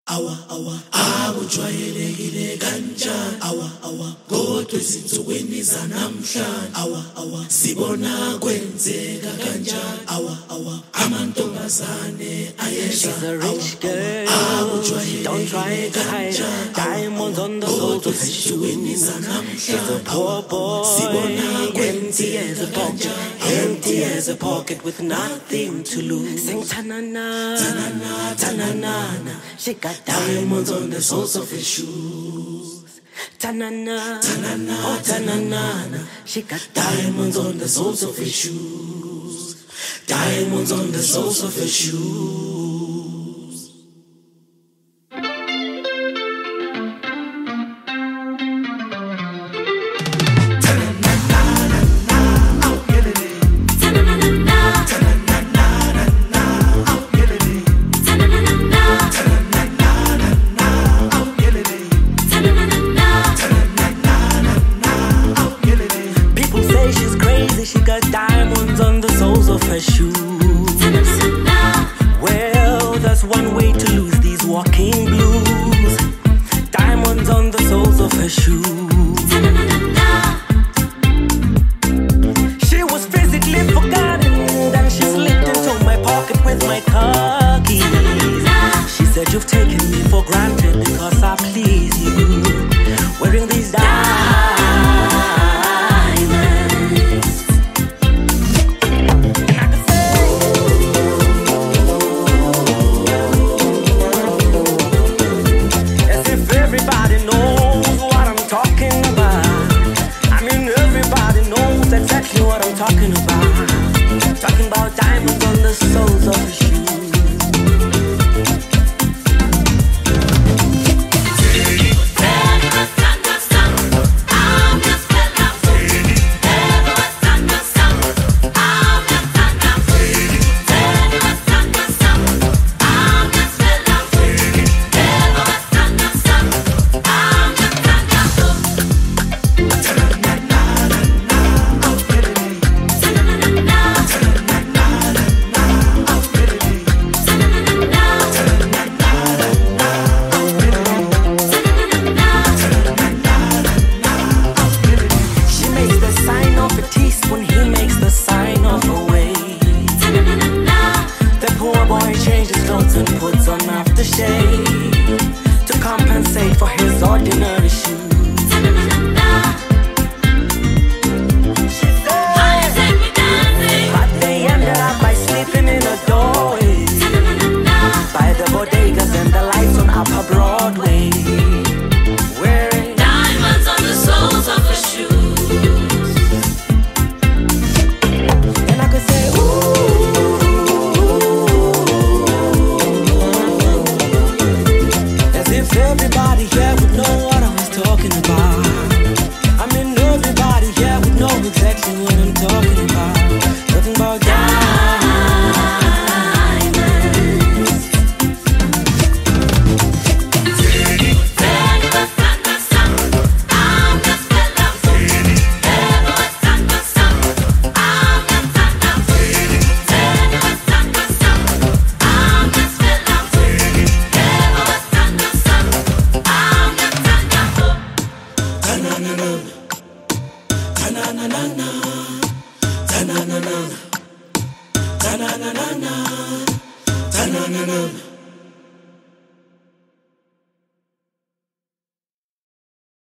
akujwayelekile kanjani kodwa izinsukwini zanamhlanje sibona kwenzeka kanjani amantombazane She's a rich girl, don't try to hide her. Diamonds on the soles of her shoes. She's a poor boy, empty as a pocket with nothing to lose. Sing ta-na-na, ta-na-na, ta-na-na. She got diamonds on the soles of her shoes. Ta-na-na, ta-na-na, oh ta-na-na. She got diamonds on the soles of her shoes. Diamonds on the soles of her shoes. She got diamonds on the soles of her shoes. Well, that's one way to lose these walking blues. Diamonds on the soles of her shoes. She was physically forgotten, then she slipped into my pocket with my car keys. She said, "You've taken me for granted because I please you." Wearing these diamonds. Talking about diamonds on the soles of her shoes. And puts on aftershave to compensate for his ordinary.